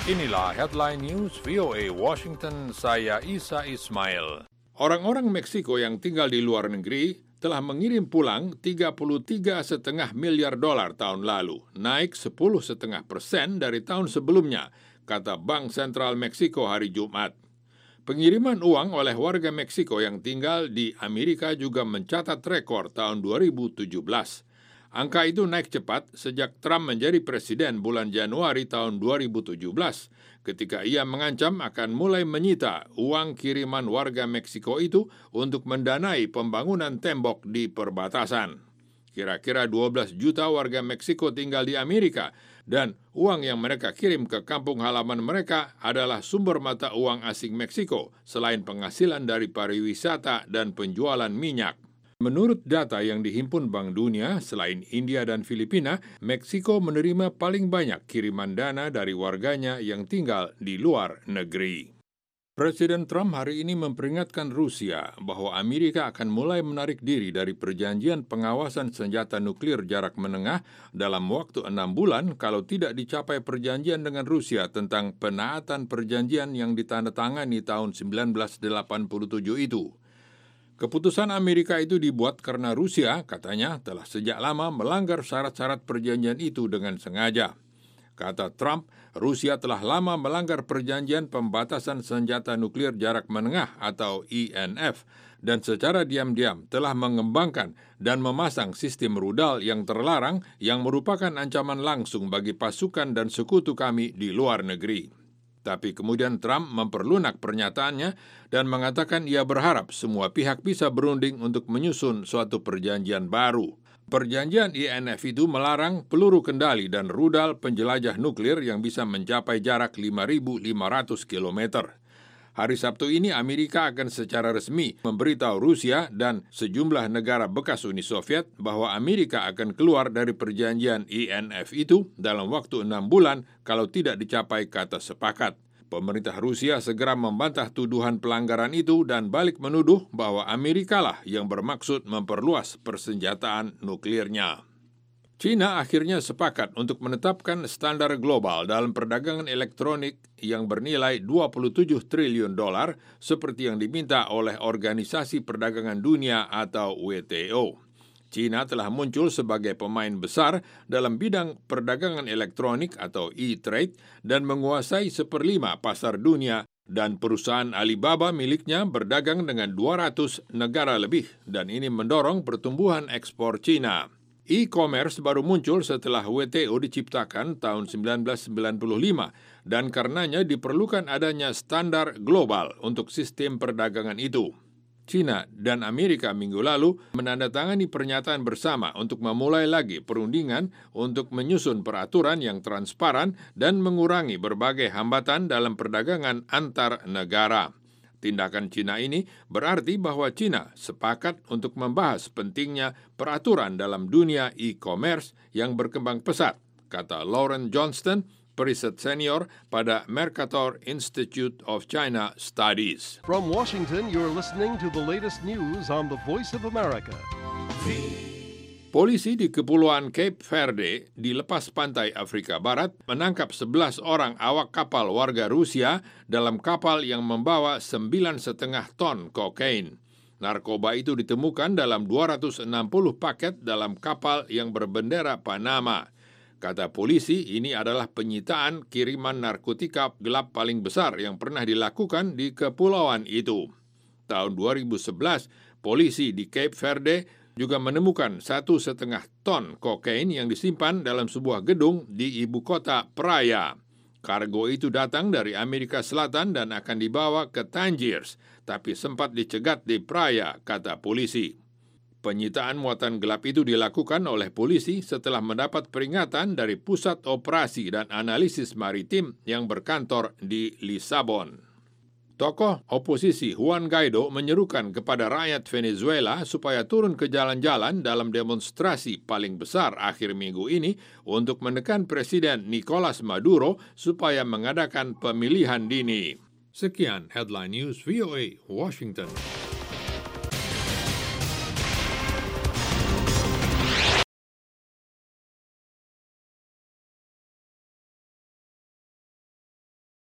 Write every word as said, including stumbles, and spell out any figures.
Inilah Headline News V O A Washington, saya Isa Ismail. Orang-orang Meksiko yang tinggal di luar negeri telah mengirim pulang tiga puluh tiga koma lima miliar dolar tahun lalu, naik sepuluh koma lima persen dari tahun sebelumnya, kata Bank Sentral Meksiko hari Jumat. Pengiriman uang oleh warga Meksiko yang tinggal di Amerika juga mencatat rekor tahun dua ribu tujuh belas. Angka itu naik cepat sejak Trump menjadi presiden bulan Januari tahun dua ribu tujuh belas, ketika ia mengancam akan mulai menyita uang kiriman warga Meksiko itu untuk mendanai pembangunan tembok di perbatasan. Kira-kira dua belas juta warga Meksiko tinggal di Amerika, dan uang yang mereka kirim ke kampung halaman mereka adalah sumber mata uang asing Meksiko, selain penghasilan dari pariwisata dan penjualan minyak. Menurut data yang dihimpun Bank Dunia, selain India dan Filipina, Meksiko menerima paling banyak kiriman dana dari warganya yang tinggal di luar negeri. Presiden Trump hari ini memperingatkan Rusia bahwa Amerika akan mulai menarik diri dari perjanjian pengawasan senjata nuklir jarak menengah dalam waktu enam bulan kalau tidak dicapai perjanjian dengan Rusia tentang penaatan perjanjian yang ditandatangani tahun seribu sembilan ratus delapan puluh tujuh itu. Keputusan Amerika itu dibuat karena Rusia, katanya, telah sejak lama melanggar syarat-syarat perjanjian itu dengan sengaja. Kata Trump, Rusia telah lama melanggar perjanjian pembatasan senjata nuklir jarak menengah atau I N F dan secara diam-diam telah mengembangkan dan memasang sistem rudal yang terlarang yang merupakan ancaman langsung bagi pasukan dan sekutu kami di luar negeri. Tapi kemudian Trump memperlunak pernyataannya dan mengatakan ia berharap semua pihak bisa berunding untuk menyusun suatu perjanjian baru. Perjanjian I N F itu melarang peluru kendali dan rudal penjelajah nuklir yang bisa mencapai jarak lima ribu lima ratus kilometer. Hari Sabtu ini Amerika akan secara resmi memberitahu Rusia dan sejumlah negara bekas Uni Soviet bahwa Amerika akan keluar dari perjanjian I N F itu dalam waktu enam bulan kalau tidak dicapai kata sepakat. Pemerintah Rusia segera membantah tuduhan pelanggaran itu dan balik menuduh bahwa Amerika lah yang bermaksud memperluas persenjataan nuklirnya. China akhirnya sepakat untuk menetapkan standar global dalam perdagangan elektronik yang bernilai dua puluh tujuh triliun dolar seperti yang diminta oleh Organisasi Perdagangan Dunia atau W T O. China telah muncul sebagai pemain besar dalam bidang perdagangan elektronik atau e-trade dan menguasai seperlima pasar dunia, dan perusahaan Alibaba miliknya berdagang dengan dua ratus negara lebih dan ini mendorong pertumbuhan ekspor China. E-commerce baru muncul setelah W T O diciptakan tahun seribu sembilan ratus sembilan puluh lima dan karenanya diperlukan adanya standar global untuk sistem perdagangan itu. China dan Amerika minggu lalu menandatangani pernyataan bersama untuk memulai lagi perundingan untuk menyusun peraturan yang transparan dan mengurangi berbagai hambatan dalam perdagangan antar negara. Tindakan China ini berarti bahwa China sepakat untuk membahas pentingnya peraturan dalam dunia e-commerce yang berkembang pesat, kata Lauren Johnston, periset senior pada Mercator Institute of China Studies. From Washington, you're listening to the latest news on the Voice of America. Polisi di Kepulauan Cape Verde di lepas pantai Afrika Barat menangkap sebelas orang awak kapal warga Rusia dalam kapal yang membawa sembilan koma lima ton kokain. Narkoba itu ditemukan dalam dua ratus enam puluh paket dalam kapal yang berbendera Panama. Kata polisi, ini adalah penyitaan kiriman narkotika gelap paling besar yang pernah dilakukan di kepulauan itu. Tahun dua ribu sebelas, polisi di Cape Verde juga menemukan satu setengah ton kokain yang disimpan dalam sebuah gedung di ibu kota Praia. Kargo itu datang dari Amerika Selatan dan akan dibawa ke Tangiers, tapi sempat dicegat di Praia, kata polisi. Penyitaan muatan gelap itu dilakukan oleh polisi setelah mendapat peringatan dari Pusat Operasi dan Analisis Maritim yang berkantor di Lisabon. Tokoh oposisi Juan Guaido menyerukan kepada rakyat Venezuela supaya turun ke jalan-jalan dalam demonstrasi paling besar akhir minggu ini untuk menekan Presiden Nicolas Maduro supaya mengadakan pemilihan dini. Sekian Headline News V O A Washington.